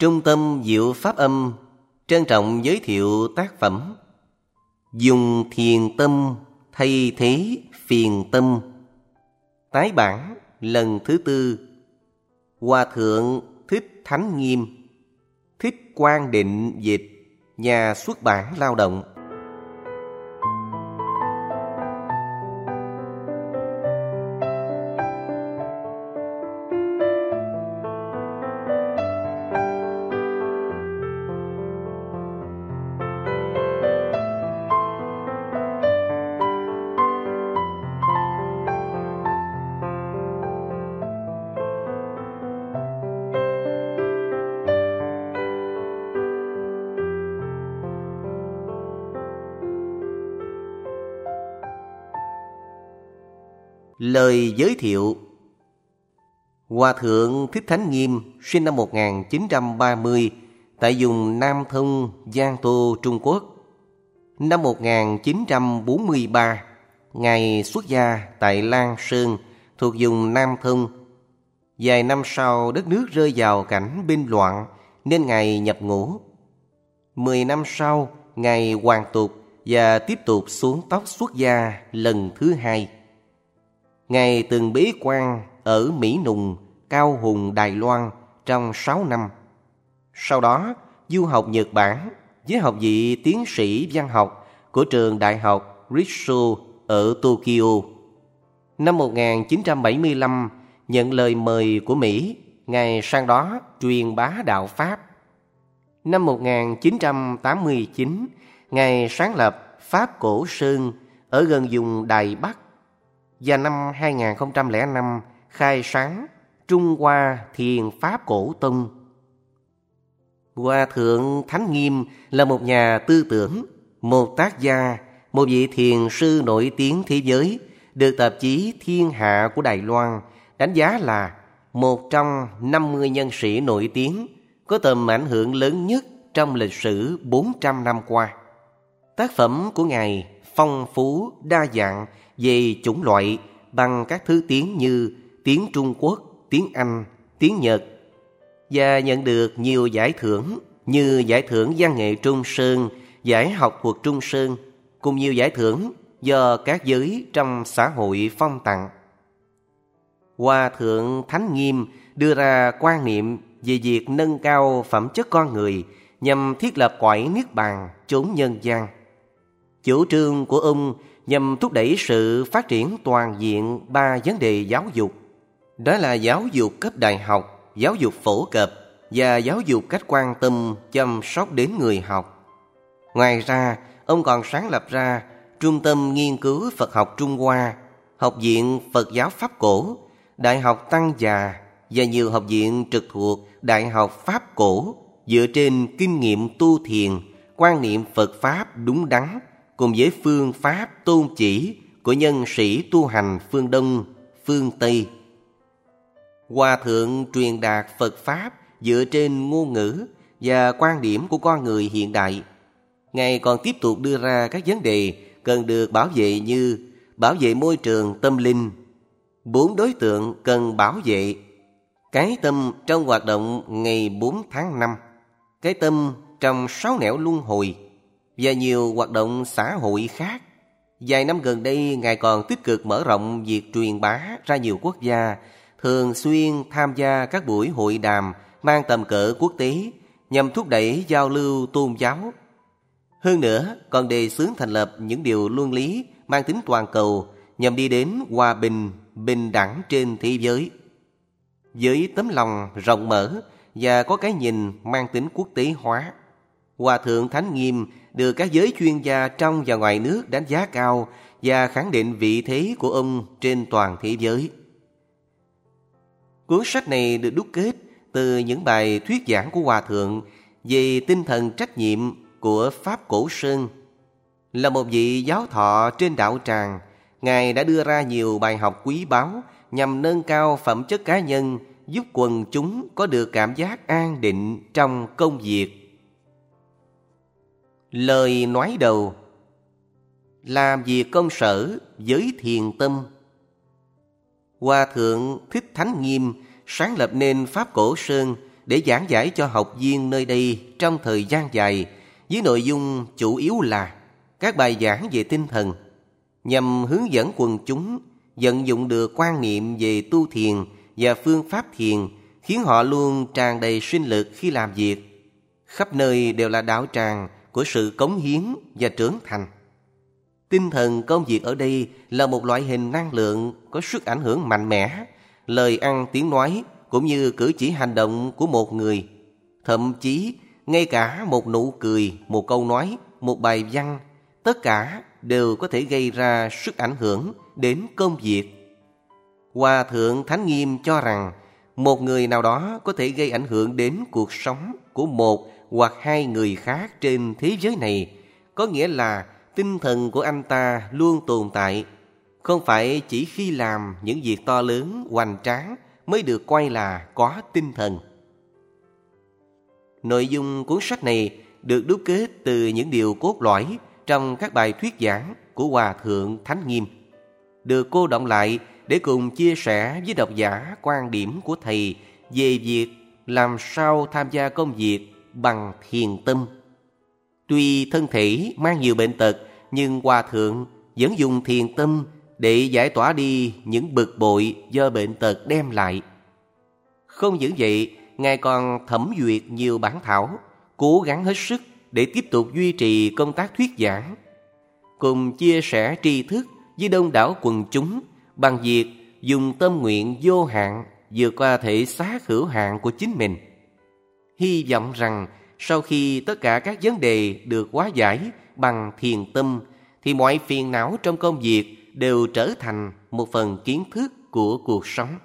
Trung tâm Diệu Pháp Âm trân trọng giới thiệu tác phẩm Dùng thiền tâm thay thế phiền tâm. Tái bản lần thứ 4. Hòa thượng Thích Thánh Nghiêm, Thích Quang Định dịch, nhà xuất bản Lao động. Lời giới thiệu. Hòa thượng Thích Thánh Nghiêm sinh năm 1930 tại vùng Nam Thông, Giang Tô, Trung Quốc. Năm 1943, Ngài xuất gia tại Lan Sơn thuộc vùng Nam Thông. Vài năm sau, đất nước rơi vào cảnh binh loạn nên Ngài nhập ngũ. 10 năm sau, Ngài hoàn tục và tiếp tục xuống tóc xuất gia lần thứ 2. Ngài từng bế quan ở Mỹ Nùng, Cao Hùng, Đài Loan trong 6 năm. Sau đó, du học Nhật Bản với học vị tiến sĩ văn học của trường Đại học Ritsu ở Tokyo. Năm 1975, nhận lời mời của Mỹ, Ngài sang đó truyền bá đạo Pháp. Năm 1989, Ngài sáng lập Pháp Cổ Sơn ở gần vùng Đài Bắc. Và năm 2005 khai sáng Trung Hoa Thiền Pháp Cổ Tông. Hòa thượng Thánh Nghiêm là một nhà tư tưởng, một tác gia, một vị thiền sư nổi tiếng thế giới, được tạp chí Thiên Hạ của Đài Loan đánh giá là một trong 50 nhân sĩ nổi tiếng có tầm ảnh hưởng lớn nhất trong lịch sử 400 năm qua. Tác phẩm của Ngài phong phú, đa dạng về chủng loại bằng các thứ tiếng như tiếng Trung Quốc, tiếng Anh, tiếng Nhật, và nhận được nhiều giải thưởng như Giải thưởng Văn nghệ Trung Sơn, Giải học thuật Trung Sơn, cùng nhiều giải thưởng do các giới trong xã hội phong tặng. Hòa thượng Thánh Nghiêm đưa ra quan niệm về việc nâng cao phẩm chất con người nhằm thiết lập cõi niết bàn chốn nhân gian. Chủ trương của ông nhằm thúc đẩy sự phát triển toàn diện 3 vấn đề giáo dục. Đó là giáo dục cấp đại học, giáo dục phổ cập và giáo dục cách quan tâm, chăm sóc đến người học. Ngoài ra, ông còn sáng lập ra Trung tâm Nghiên cứu Phật học Trung Hoa, Học viện Phật giáo Pháp Cổ, Đại học Tăng Già và nhiều học viện trực thuộc Đại học Pháp Cổ dựa trên kinh nghiệm tu thiền, quan niệm Phật Pháp đúng đắn cùng với phương pháp tôn chỉ của nhân sĩ tu hành phương Đông, phương Tây. Hòa thượng truyền đạt Phật Pháp dựa trên ngôn ngữ và quan điểm của con người hiện đại. Ngài còn tiếp tục đưa ra các vấn đề cần được bảo vệ như bảo vệ môi trường tâm linh, 4 đối tượng cần bảo vệ, cái tâm trong hoạt động ngày 4 tháng 5, cái tâm trong 6 nẻo luân hồi và nhiều hoạt động xã hội khác. Vài năm gần đây, Ngài còn tích cực mở rộng việc truyền bá ra nhiều quốc gia, thường xuyên tham gia các buổi hội đàm mang tầm cỡ quốc tế nhằm thúc đẩy giao lưu tôn giáo. Hơn nữa, còn đề xướng thành lập những điều luân lý mang tính toàn cầu nhằm đi đến hòa bình, bình đẳng trên thế giới. Với tấm lòng rộng mở và có cái nhìn mang tính quốc tế hóa, Hòa thượng Thánh Nghiêm được các giới chuyên gia trong và ngoài nước đánh giá cao và khẳng định vị thế của ông trên toàn thế giới. Cuốn sách này được đúc kết từ những bài thuyết giảng của Hòa thượng về tinh thần trách nhiệm của Pháp Cổ Sơn. Là một vị giáo thọ trên đạo tràng, Ngài đã đưa ra nhiều bài học quý báu nhằm nâng cao phẩm chất cá nhân, giúp quần chúng có được cảm giác an định trong công việc. Lời nói đầu. Làm việc công sở với thiền tâm. Hòa thượng Thích Thánh Nghiêm sáng lập nên Pháp Cổ Sơn để giảng giải cho học viên nơi đây trong thời gian dài, với nội dung chủ yếu là các bài giảng về tinh thần, nhằm hướng dẫn quần chúng vận dụng được quan niệm về tu thiền và phương pháp thiền, khiến họ luôn tràn đầy sinh lực khi làm việc. Khắp nơi đều là đạo tràng của sự cống hiến và trưởng thành. Tinh thần công việc ở đây là một loại hình năng lượng có sức ảnh hưởng mạnh mẽ. Lời ăn tiếng nói cũng như cử chỉ hành động của một người, thậm chí ngay cả một nụ cười, một câu nói, một bài văn, tất cả đều có thể gây ra sức ảnh hưởng đến công việc. Hòa thượng Thánh Nghiêm cho rằng một người nào đó có thể gây ảnh hưởng đến cuộc sống của một hoặc hai người khác trên thế giới này, có nghĩa là tinh thần của anh ta luôn tồn tại, không phải chỉ khi làm những việc to lớn, hoành tráng mới được coi là có tinh thần. Nội dung cuốn sách này được đúc kết từ những điều cốt lõi trong các bài thuyết giảng của Hòa thượng Thánh Nghiêm, được cô đọng lại để cùng chia sẻ với độc giả quan điểm của thầy về việc làm sao tham gia công việc bằng thiền tâm. Tuy thân thể mang nhiều bệnh tật, nhưng Hòa thượng vẫn dùng thiền tâm để giải tỏa đi những bực bội do bệnh tật đem lại. Không những vậy, Ngài còn thẩm duyệt nhiều bản thảo, cố gắng hết sức để tiếp tục duy trì công tác thuyết giảng, cùng chia sẻ tri thức với đông đảo quần chúng bằng việc dùng tâm nguyện vô hạn vượt qua thể xác hữu hạn của chính mình. Hy vọng rằng sau khi tất cả các vấn đề được hóa giải bằng thiền tâm, thì mọi phiền não trong công việc đều trở thành một phần kiến thức của cuộc sống.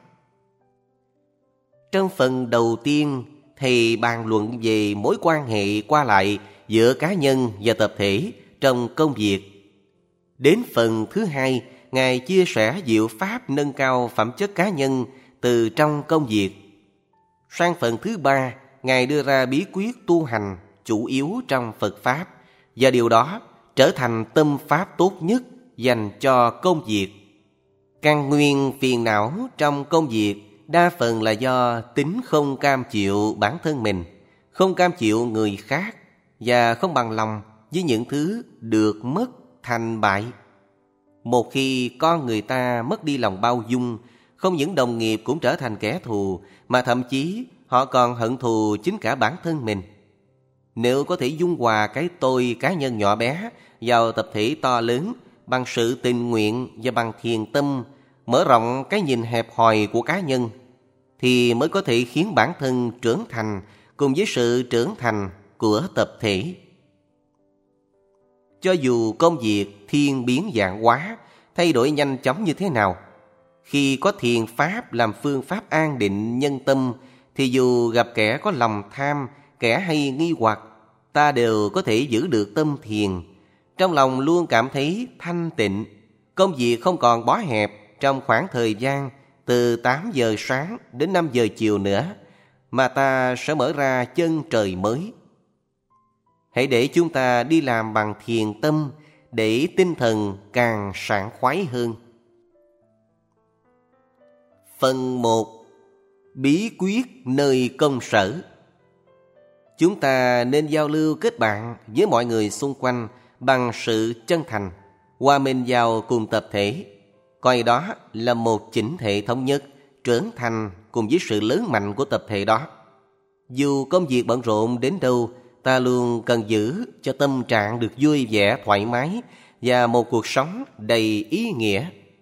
Trong phần đầu tiên, thầy bàn luận về mối quan hệ qua lại giữa cá nhân và tập thể trong công việc. Đến phần thứ hai, Ngài chia sẻ diệu pháp nâng cao phẩm chất cá nhân từ trong công việc. Sang phần thứ ba, Ngài đưa ra bí quyết tu hành chủ yếu trong Phật Pháp, và điều đó trở thành tâm pháp tốt nhất dành cho công việc. Căn nguyên phiền não trong công việc đa phần là do tính không cam chịu bản thân mình, không cam chịu người khác, và không bằng lòng với những thứ được mất thành bại. Một khi con người ta mất đi lòng bao dung, không những đồng nghiệp cũng trở thành kẻ thù, mà thậm chí họ còn hận thù chính cả bản thân mình. Nếu có thể dung hòa cái tôi cá nhân nhỏ bé vào tập thể to lớn bằng sự tình nguyện và bằng thiền tâm, mở rộng cái nhìn hẹp hòi của cá nhân, thì mới có thể khiến bản thân trưởng thành cùng với sự trưởng thành của tập thể. Cho dù công việc thiên biến vạn hóa, thay đổi nhanh chóng như thế nào, khi có thiền pháp làm phương pháp an định nhân tâm, thì dù gặp kẻ có lòng tham, kẻ hay nghi hoặc, ta đều có thể giữ được tâm thiền. Trong lòng luôn cảm thấy thanh tịnh, công việc không còn bó hẹp trong khoảng thời gian từ 8 giờ sáng đến 5 giờ chiều nữa, mà ta sẽ mở ra chân trời mới. Hãy để chúng ta đi làm bằng thiền tâm, để tinh thần càng sảng khoái hơn. Phần 1. Bí quyết nơi công sở. Chúng ta nên giao lưu kết bạn với mọi người xung quanh bằng sự chân thành, hòa mình vào cùng tập thể, coi đó là một chỉnh thể thống nhất, trưởng thành cùng với sự lớn mạnh của tập thể đó. Dù công việc bận rộn đến đâu, ta luôn cần giữ cho tâm trạng được vui vẻ, thoải mái và một cuộc sống đầy ý nghĩa.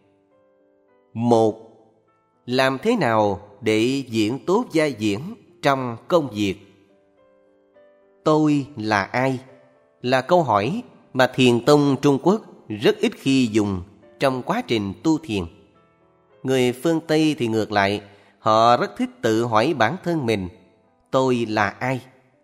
1. Làm thế nào để diễn tốt vai diễn trong công việc? Tôi là ai? Là câu hỏi mà Thiền tông Trung Quốc rất ít khi dùng trong quá trình tu thiền. Người phương Tây thì ngược lại, họ rất thích tự hỏi bản thân mình, tôi là ai?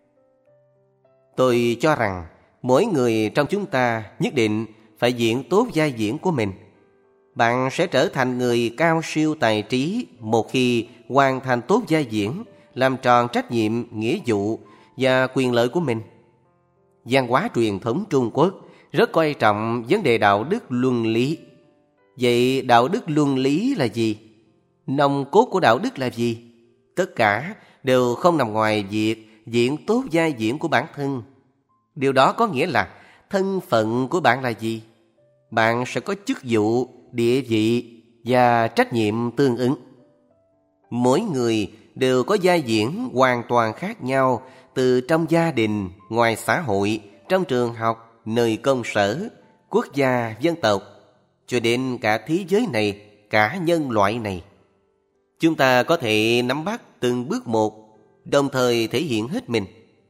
Tôi cho rằng mỗi người trong chúng ta nhất định phải diễn tốt vai diễn của mình. Bạn sẽ trở thành người cao siêu tài trí một khi hoàn thành tốt vai diễn, làm tròn trách nhiệm, nghĩa vụ và quyền lợi của mình. Văn hóa truyền thống Trung Quốc rất coi trọng vấn đề đạo đức luân lý. Vậy đạo đức luân lý là gì? Nòng cốt của đạo đức là gì? Tất cả đều không nằm ngoài việc diễn tốt vai diễn của bản thân. Điều đó có nghĩa là thân phận của bạn là gì? Bạn sẽ có chức vụ, địa vị và trách nhiệm tương ứng. Mỗi người đều có vai diễn hoàn toàn khác nhau, từ trong gia đình, ngoài xã hội, trong trường học, nơi công sở, quốc gia, dân tộc, cho đến cả thế giới này, cả nhân loại này. Chúng ta có thể nắm bắt từng bước một, đồng thời thể hiện hết mình.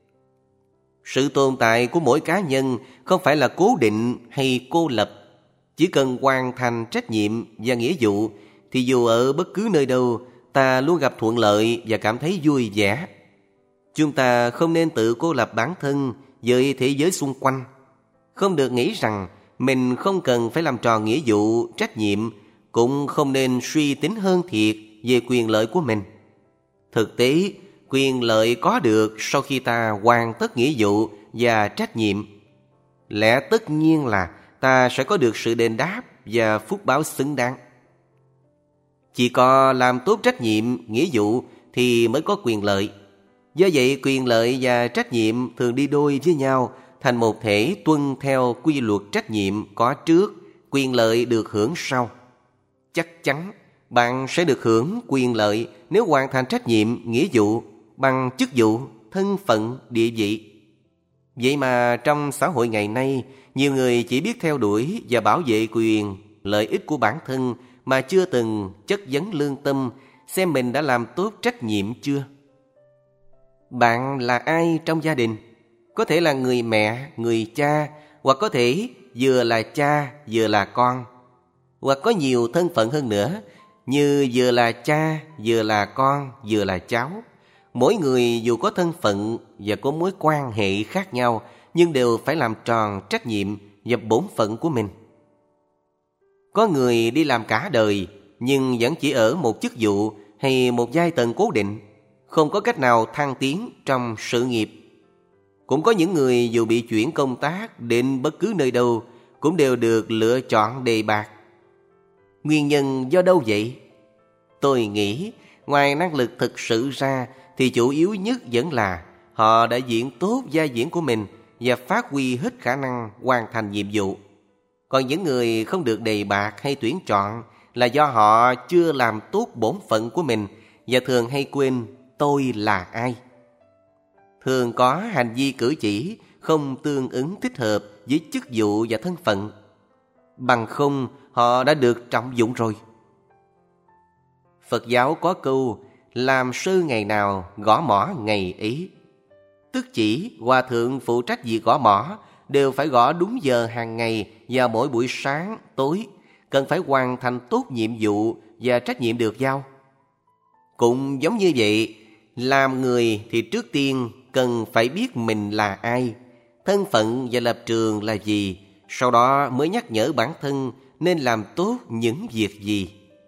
Sự tồn tại của mỗi cá nhân không phải là cố định hay cô lập. Chỉ cần hoàn thành trách nhiệm và nghĩa vụ thì dù ở bất cứ nơi đâu, ta luôn gặp thuận lợi và cảm thấy vui vẻ. Chúng ta không nên tự cô lập bản thân với thế giới xung quanh. Không được nghĩ rằng mình không cần phải làm tròn nghĩa vụ, trách nhiệm, cũng không nên suy tính hơn thiệt về quyền lợi của mình. Thực tế, quyền lợi có được sau khi ta hoàn tất nghĩa vụ và trách nhiệm. Lẽ tất nhiên là ta sẽ có được sự đền đáp và phúc báo xứng đáng. Chỉ có làm tốt trách nhiệm, nghĩa vụ thì mới có quyền lợi. Do vậy, quyền lợi và trách nhiệm thường đi đôi với nhau, thành một thể tuân theo quy luật trách nhiệm có trước, quyền lợi được hưởng sau. Chắc chắn bạn sẽ được hưởng quyền lợi nếu hoàn thành trách nhiệm, nghĩa vụ bằng chức vụ, thân phận, địa vị. Vậy mà trong xã hội ngày nay, nhiều người chỉ biết theo đuổi và bảo vệ quyền, lợi ích của bản thân mà chưa từng chất vấn lương tâm xem mình đã làm tốt trách nhiệm chưa. Bạn là ai trong gia đình? Có thể là người mẹ, người cha, hoặc có thể vừa là cha, vừa là con, hoặc có nhiều thân phận hơn nữa, như vừa là cha, vừa là con, vừa là cháu. Mỗi người dù có thân phận và có mối quan hệ khác nhau, nhưng đều phải làm tròn trách nhiệm và bổn phận của mình. Có người đi làm cả đời, nhưng vẫn chỉ ở một chức vụ hay một giai tầng cố định, không có cách nào thăng tiến trong sự nghiệp. Cũng có những người dù bị chuyển công tác đến bất cứ nơi đâu, cũng đều được lựa chọn đề bạt. Nguyên nhân do đâu vậy? Tôi nghĩ ngoài năng lực thực sự ra thì chủ yếu nhất vẫn là họ đã diễn tốt vai diễn của mình và phát huy hết khả năng hoàn thành nhiệm vụ. Còn những người không được đề bạt hay tuyển chọn là do họ chưa làm tốt bổn phận của mình và thường hay quên tôi là ai. Thường có hành vi cử chỉ không tương ứng thích hợp với chức vụ và thân phận. Bằng không họ đã được trọng dụng rồi. Phật giáo có câu làm sư ngày nào gõ mõ ngày ấy. Tức chỉ hòa thượng phụ trách việc gõ mõ đều phải gõ đúng giờ hàng ngày và mỗi buổi sáng, tối, cần phải hoàn thành tốt nhiệm vụ và trách nhiệm được giao. Cũng giống như vậy, làm người thì trước tiên cần phải biết mình là ai, thân phận và lập trường là gì, sau đó mới nhắc nhở bản thân nên làm tốt những việc gì.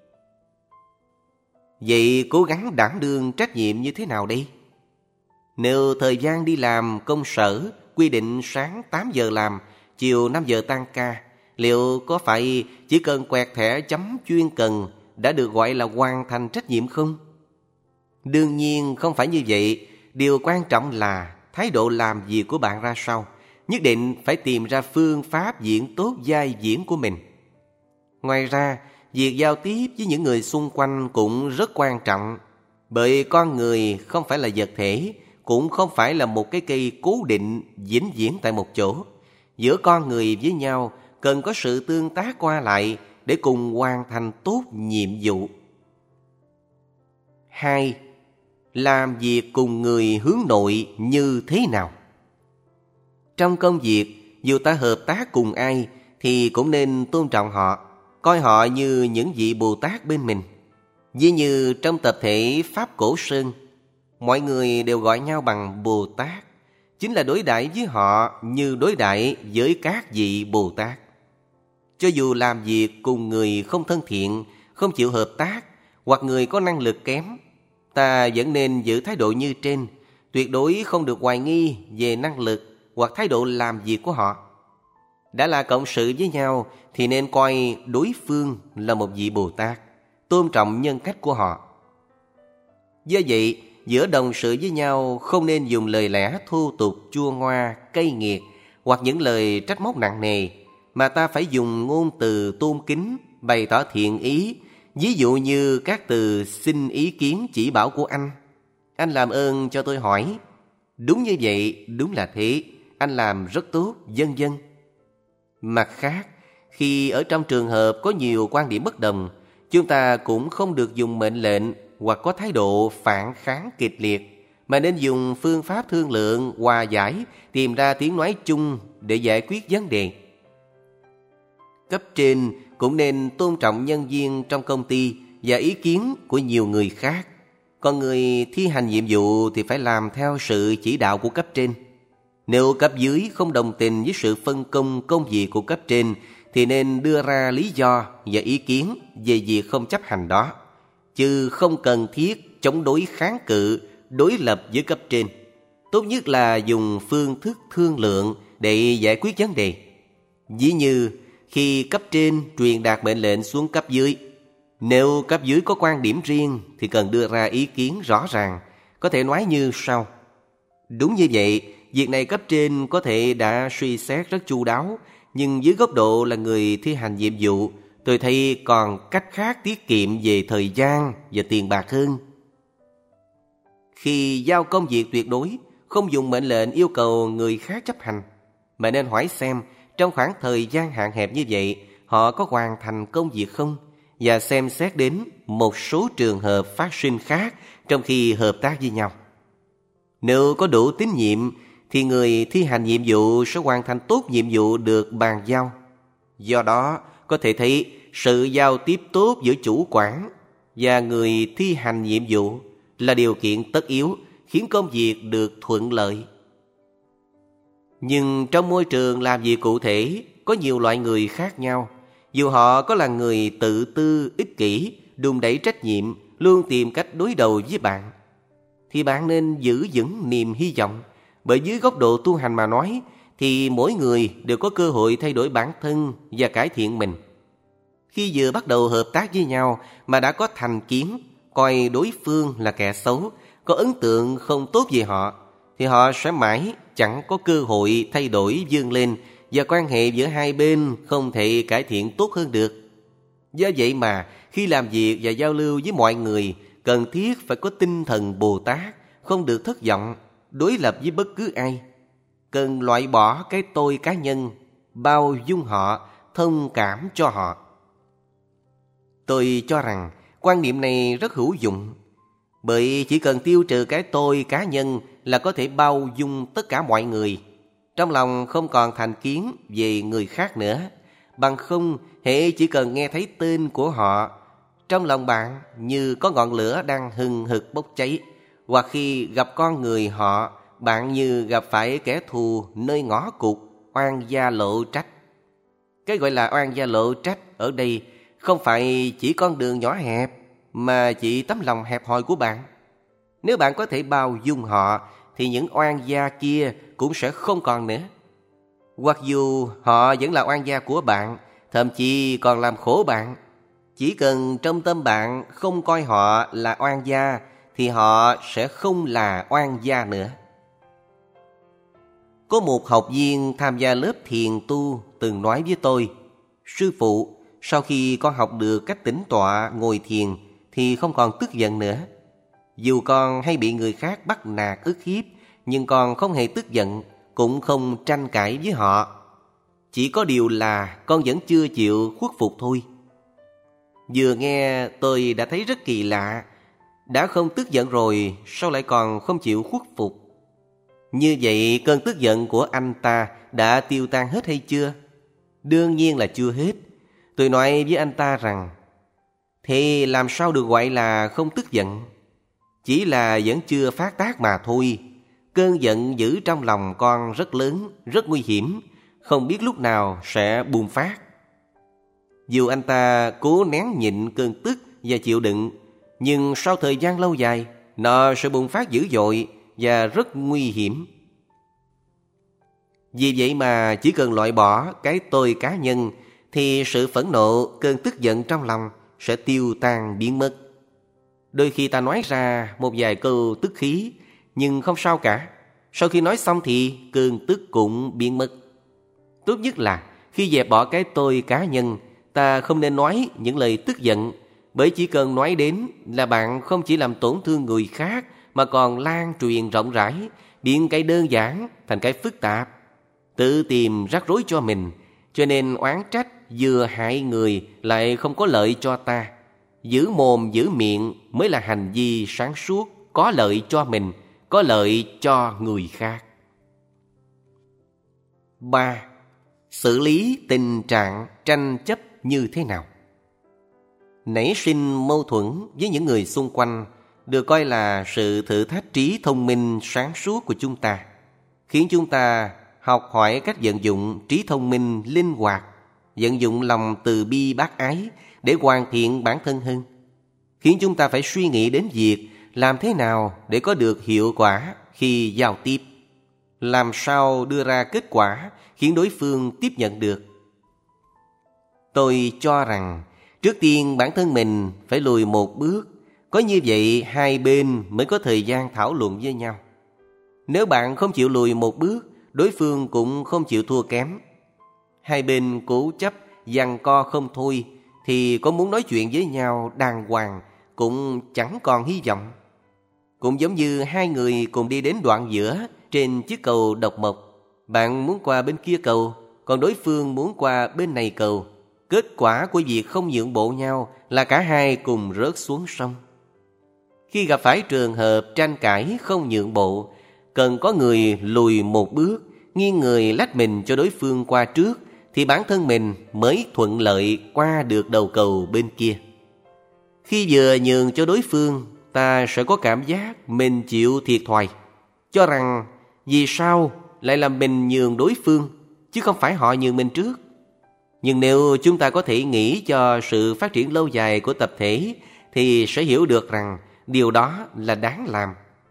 Vậy cố gắng đảm đương trách nhiệm như thế nào đây? Nếu thời gian đi làm công sở quy định sáng 8 giờ làm, chiều 5 giờ tan ca, liệu có phải chỉ cần quẹt thẻ chấm chuyên cần đã được gọi là hoàn thành trách nhiệm không? Đương nhiên không phải như vậy. Điều quan trọng là thái độ làm việc của bạn ra sao. Nhất định phải tìm ra phương pháp diễn tốt vai diễn của mình. Ngoài ra, việc giao tiếp với những người xung quanh cũng rất quan trọng. Bởi con người không phải là vật thể, cũng không phải là một cái cây cố định vĩnh viễn tại một chỗ. Giữa con người với nhau cần có sự tương tác qua lại để cùng hoàn thành tốt nhiệm vụ. 2. Làm việc cùng người hướng nội như thế nào? Trong công việc, dù ta hợp tác cùng ai thì cũng nên tôn trọng họ, coi họ như những vị Bồ Tát bên mình. Ví như trong tập thể Pháp Cổ Sơn, mọi người đều gọi nhau bằng Bồ Tát, chính là đối đãi với họ như đối đãi với các vị Bồ Tát. Cho dù làm việc cùng người không thân thiện, không chịu hợp tác, hoặc người có năng lực kém, ta vẫn nên giữ thái độ như trên, tuyệt đối không được hoài nghi về năng lực hoặc thái độ làm việc của họ. Đã là cộng sự với nhau thì nên coi đối phương là một vị Bồ Tát, tôn trọng nhân cách của họ. Do vậy, giữa đồng sự với nhau không nên dùng lời lẽ thô tục, chua ngoa, cay nghiệt hoặc những lời trách móc nặng nề, mà ta phải dùng ngôn từ tôn kính, bày tỏ thiện ý. Ví dụ như các từ xin ý kiến chỉ bảo của anh làm ơn cho tôi hỏi. Đúng như vậy, đúng là thế, anh làm rất tốt, vân vân. Mặt khác, khi ở trong trường hợp có nhiều quan điểm bất đồng, chúng ta cũng không được dùng mệnh lệnh hoặc có thái độ phản kháng kịch liệt, mà nên dùng phương pháp thương lượng, hòa giải, tìm ra tiếng nói chung để giải quyết vấn đề. Cấp trên cũng nên tôn trọng nhân viên trong công ty và ý kiến của nhiều người khác. Còn người thi hành nhiệm vụ thì phải làm theo sự chỉ đạo của cấp trên. Nếu cấp dưới không đồng tình với sự phân công công việc của cấp trên thì nên đưa ra lý do và ý kiến về việc không chấp hành đó, chứ không cần thiết chống đối kháng cự, đối lập với cấp trên. Tốt nhất là dùng phương thức thương lượng để giải quyết vấn đề. Ví như khi cấp trên truyền đạt mệnh lệnh xuống cấp dưới, nếu cấp dưới có quan điểm riêng thì cần đưa ra ý kiến rõ ràng, có thể nói như sau. Đúng như vậy, việc này cấp trên có thể đã suy xét rất chu đáo, nhưng dưới góc độ là người thi hành nhiệm vụ, tôi thấy còn cách khác tiết kiệm về thời gian và tiền bạc hơn. Khi giao công việc tuyệt đối, không dùng mệnh lệnh yêu cầu người khác chấp hành, mà nên hỏi xem trong khoảng thời gian hạn hẹp như vậy họ có hoàn thành công việc không, và xem xét đến một số trường hợp phát sinh khác trong khi hợp tác với nhau. Nếu có đủ tín nhiệm thì người thi hành nhiệm vụ sẽ hoàn thành tốt nhiệm vụ được bàn giao. Do đó, có thể thấy sự giao tiếp tốt giữa chủ quản và người thi hành nhiệm vụ là điều kiện tất yếu khiến công việc được thuận lợi. Nhưng trong môi trường làm việc cụ thể, có nhiều loại người khác nhau. Dù họ có là người tự tư, ích kỷ, đùn đẩy trách nhiệm, luôn tìm cách đối đầu với bạn, thì bạn nên giữ vững niềm hy vọng. Bởi dưới góc độ tu hành mà nói, thì mỗi người đều có cơ hội thay đổi bản thân và cải thiện mình. Khi vừa bắt đầu hợp tác với nhau mà đã có thành kiến, coi đối phương là kẻ xấu, có ấn tượng không tốt về họ, thì họ sẽ mãi chẳng có cơ hội thay đổi vươn lên, và quan hệ giữa hai bên không thể cải thiện tốt hơn được. Do vậy mà khi làm việc và giao lưu với mọi người, cần thiết phải có tinh thần Bồ Tát, không được thất vọng, đối lập với bất cứ ai. Cần loại bỏ cái tôi cá nhân, bao dung họ, thông cảm cho họ. Tôi cho rằng quan niệm này rất hữu dụng, bởi chỉ cần tiêu trừ cái tôi cá nhân là có thể bao dung tất cả mọi người. Trong lòng không còn thành kiến về người khác nữa. Bằng không, hễ chỉ cần nghe thấy tên của họ, trong lòng bạn như có ngọn lửa đang hừng hực bốc cháy. Hoặc khi gặp con người họ, bạn như gặp phải kẻ thù nơi ngõ cụt, oan gia lộ trách. Cái gọi là oan gia lộ trách ở đây không phải chỉ con đường nhỏ hẹp, mà chỉ tấm lòng hẹp hòi của bạn. Nếu bạn có thể bao dung họ, thì những oan gia kia cũng sẽ không còn nữa. Hoặc dù họ vẫn là oan gia của bạn, thậm chí còn làm khổ bạn, chỉ cần trong tâm bạn không coi họ là oan gia, thì họ sẽ không là oan gia nữa. Có một học viên tham gia lớp thiền tu từng nói với tôi: Sư phụ, sau khi con học được cách tĩnh tọa ngồi thiền thì không còn tức giận nữa. Dù con hay bị người khác bắt nạt ức hiếp, nhưng con không hề tức giận, cũng không tranh cãi với họ. Chỉ có điều là con vẫn chưa chịu khuất phục thôi. Vừa nghe tôi đã thấy rất kỳ lạ. Đã không tức giận rồi, sao lại còn không chịu khuất phục? Như vậy cơn tức giận của anh ta đã tiêu tan hết hay chưa? Đương nhiên là chưa hết. Tôi nói với anh ta rằng: Thì làm sao được gọi là không tức giận? Chỉ là vẫn chưa phát tác mà thôi. Cơn giận giữ trong lòng con rất lớn, rất nguy hiểm, không biết lúc nào sẽ bùng phát. Dù anh ta cố nén nhịn cơn tức và chịu đựng, nhưng sau thời gian lâu dài, nó sẽ bùng phát dữ dội và rất nguy hiểm. Vì vậy mà chỉ cần loại bỏ cái tôi cá nhân, thì sự phẫn nộ, cơn tức giận trong lòng sẽ tiêu tan biến mất. Đôi khi ta nói ra một vài câu tức khí, nhưng không sao cả. Sau khi nói xong thì cơn tức cũng biến mất. Tốt nhất là khi dẹp bỏ cái tôi cá nhân, ta không nên nói những lời tức giận, bởi chỉ cần nói đến là bạn không chỉ làm tổn thương người khác mà còn lan truyền rộng rãi, biến cái đơn giản thành cái phức tạp, tự tìm rắc rối cho mình. Cho nên oán trách vừa hại người lại không có lợi cho ta. Giữ mồm giữ miệng mới là hành vi sáng suốt, có lợi cho mình, có lợi cho người khác. 3. Xử lý tình trạng tranh chấp như thế nào? Nảy sinh mâu thuẫn với những người xung quanh được coi là sự thử thách trí thông minh sáng suốt của chúng ta, khiến chúng ta học hỏi cách vận dụng trí thông minh linh hoạt, vận dụng lòng từ bi bác ái để hoàn thiện bản thân hơn, khiến chúng ta phải suy nghĩ đến việc làm thế nào để có được hiệu quả khi giao tiếp, làm sao đưa ra kết quả khiến đối phương tiếp nhận được. Tôi cho rằng trước tiên bản thân mình phải lùi một bước, có như vậy hai bên mới có thời gian thảo luận với nhau. Nếu bạn không chịu lùi một bước, đối phương cũng không chịu thua kém. Hai bên cố chấp giằng co không thôi thì có muốn nói chuyện với nhau đàng hoàng cũng chẳng còn hy vọng. Cũng giống như hai người cùng đi đến đoạn giữa trên chiếc cầu độc mộc. Bạn muốn qua bên kia cầu, còn đối phương muốn qua bên này cầu. Kết quả của việc không nhượng bộ nhau là cả hai cùng rớt xuống sông. Khi gặp phải trường hợp tranh cãi không nhượng bộ, cần có người lùi một bước, nghiêng người lách mình cho đối phương qua trước, thì bản thân mình mới thuận lợi qua được đầu cầu bên kia. Khi vừa nhường cho đối phương, ta sẽ có cảm giác mình chịu thiệt thòi, cho rằng vì sao lại làm mình nhường đối phương, chứ không phải họ nhường mình trước. Nhưng nếu chúng ta có thể nghĩ cho sự phát triển lâu dài của tập thể, thì sẽ hiểu được rằng điều đó là đáng làm.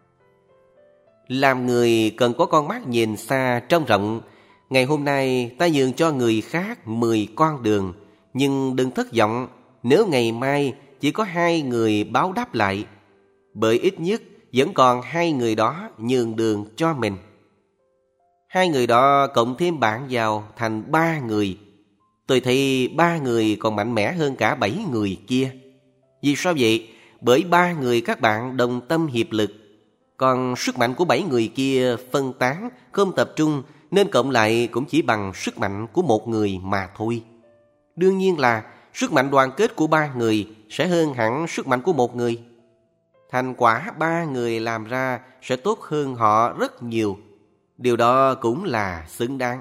Làm người cần có con mắt nhìn xa trông rộng. Ngày hôm nay ta nhường cho người khác 10 con đường, nhưng đừng thất vọng nếu ngày mai chỉ có 2 người báo đáp lại, bởi ít nhất vẫn còn 2 người đó nhường đường cho mình. 2 người đó cộng thêm bạn vào thành 3 người. Tôi thấy 3 người còn mạnh mẽ hơn cả 7 người kia. Vì sao vậy? Bởi 3 người các bạn đồng tâm hiệp lực, còn sức mạnh của 7 người kia phân tán, không tập trung, nên cộng lại cũng chỉ bằng sức mạnh của 1 người mà thôi. Đương nhiên là sức mạnh đoàn kết của 3 người sẽ hơn hẳn sức mạnh của 1 người. Thành quả 3 người làm ra sẽ tốt hơn họ rất nhiều. Điều đó cũng là xứng đáng.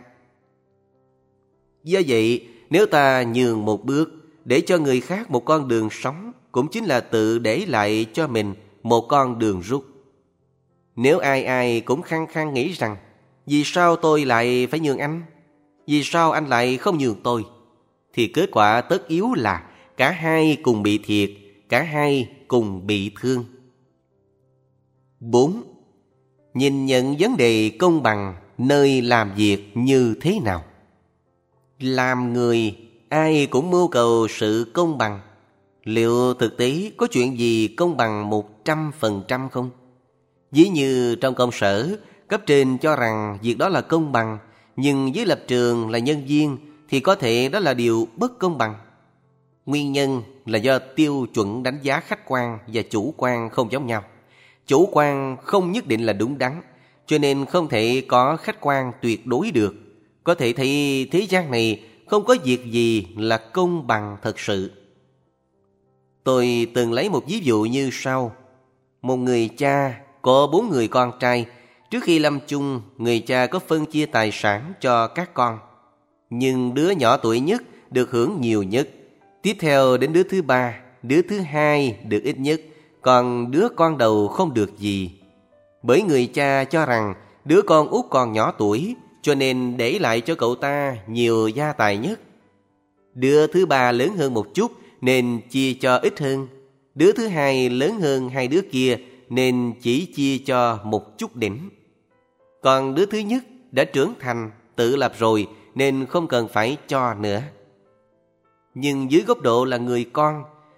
Do vậy, nếu ta nhường một bước để cho người khác một con đường sống, cũng chính là tự để lại cho mình một con đường rút. Nếu ai ai cũng khăng khăng nghĩ rằng vì sao tôi lại phải nhường anh? Vì sao anh lại không nhường tôi? Thì kết quả tất yếu là cả hai cùng bị thiệt, cả hai cùng bị thương. 4. Nhìn nhận vấn đề công bằng nơi làm việc như thế nào? Làm người, ai cũng mưu cầu sự công bằng. Liệu thực tế có chuyện gì công bằng 100% không? Ví như trong công sở, cấp trên cho rằng việc đó là công bằng, nhưng dưới lập trường là nhân viên thì có thể đó là điều bất công bằng. Nguyên nhân là do tiêu chuẩn đánh giá khách quan và chủ quan không giống nhau. Chủ quan không nhất định là đúng đắn, cho nên không thể có khách quan tuyệt đối được. Có thể thấy thế gian này không có việc gì là công bằng thật sự. Tôi từng lấy một ví dụ như sau. Một người cha có 4 người con trai. Trước khi lâm chung, người cha có phân chia tài sản cho các con. Nhưng đứa nhỏ tuổi nhất được hưởng nhiều nhất. Tiếp theo đến đứa thứ 3, đứa thứ 2 được ít nhất, còn đứa con đầu không được gì. Bởi người cha cho rằng đứa con út còn nhỏ tuổi, cho nên để lại cho cậu ta nhiều gia tài nhất. Đứa thứ 3 lớn hơn một chút nên chia cho ít hơn. Đứa thứ 2 lớn hơn 2 đứa kia nên chỉ chia cho một chút đỉnh. Còn đứa thứ nhất đã trưởng thành, tự lập rồi nên không cần phải cho nữa. Nhưng dưới góc độ là người con,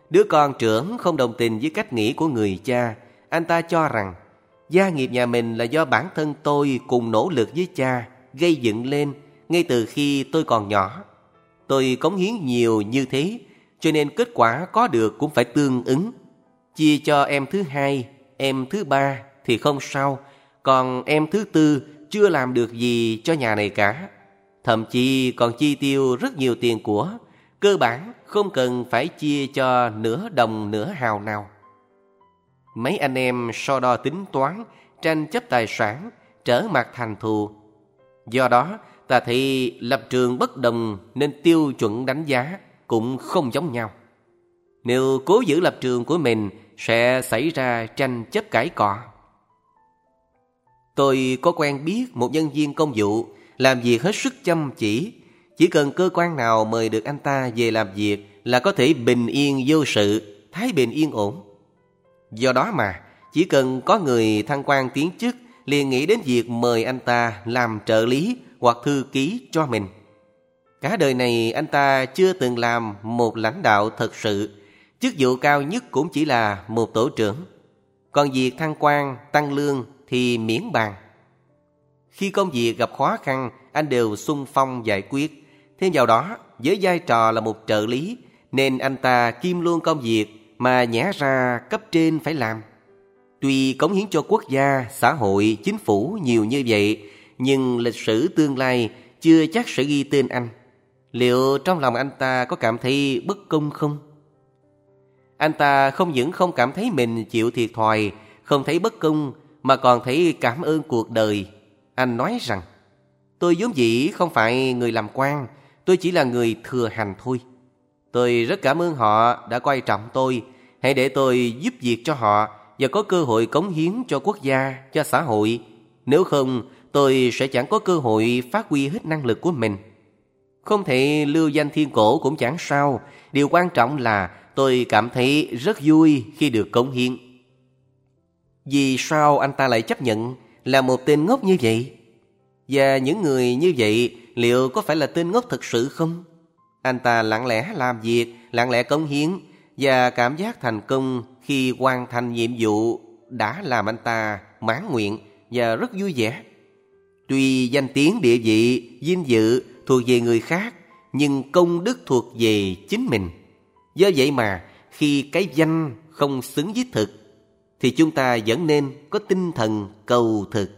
Đứa con trưởng không đồng tình với cách nghĩ của người cha. Anh ta cho rằng gia nghiệp nhà mình là do bản thân tôi cùng nỗ lực với cha gây dựng lên ngay từ khi tôi còn nhỏ. Tôi cống hiến nhiều như thế, cho nên kết quả có được cũng phải tương ứng. Chia cho em thứ hai, em thứ ba thì không sao, còn em thứ tư chưa làm được gì cho nhà này cả. Thậm chí còn chi tiêu rất nhiều tiền của, cơ bản không cần phải chia cho nửa đồng nửa hào nào. Mấy anh em so đo tính toán, tranh chấp tài sản, trở mặt thành thù. Do đó, ta thấy lập trường bất đồng nên tiêu chuẩn đánh giá cũng không giống nhau. Nếu cố giữ lập trường của mình sẽ xảy ra tranh chấp cãi cọ. Tôi có quen biết một nhân viên công vụ làm việc hết sức chăm chỉ. Chỉ cần cơ quan nào mời được anh ta về làm việc là có thể bình yên vô sự, thái bình yên ổn. Do đó mà, chỉ cần có người thăng quan tiến chức liền nghĩ đến việc mời anh ta làm trợ lý hoặc thư ký cho mình. Cả đời này anh ta chưa từng làm một lãnh đạo thật sự, chức vụ cao nhất cũng chỉ là một tổ trưởng. Còn việc thăng quan, tăng lương thì miễn bàn. Khi công việc gặp khó khăn, anh đều xung phong giải quyết. Thêm vào đó, với vai trò là một trợ lý, nên anh ta kiêm luôn công việc mà nhẽ ra cấp trên phải làm. Tuy cống hiến cho quốc gia, xã hội, chính phủ nhiều như vậy, nhưng lịch sử tương lai chưa chắc sẽ ghi tên anh. Liệu trong lòng anh ta có cảm thấy bất công không? Anh ta không những không cảm thấy mình chịu thiệt thòi, không thấy bất công, mà còn thấy cảm ơn cuộc đời. Anh nói rằng, tôi vốn dĩ không phải người làm quan, tôi chỉ là người thừa hành thôi. Tôi rất cảm ơn họ đã coi trọng tôi. Hãy để tôi giúp việc cho họ và có cơ hội cống hiến cho quốc gia, cho xã hội. Nếu không, tôi sẽ chẳng có cơ hội phát huy hết năng lực của mình. Không thể lưu danh thiên cổ cũng chẳng sao. Điều quan trọng là tôi cảm thấy rất vui khi được cống hiến. Vì sao anh ta lại chấp nhận là một tên ngốc như vậy? Và những người như vậy liệu có phải là tên ngốc thực sự không? Anh ta lặng lẽ làm việc, lặng lẽ cống hiến và cảm giác thành công khi hoàn thành nhiệm vụ đã làm anh ta mãn nguyện và rất vui vẻ. Tuy danh tiếng địa vị, vinh dự thuộc về người khác, nhưng công đức thuộc về chính mình. Do vậy mà khi cái danh không xứng với thực thì chúng ta vẫn nên có tinh thần cầu thực.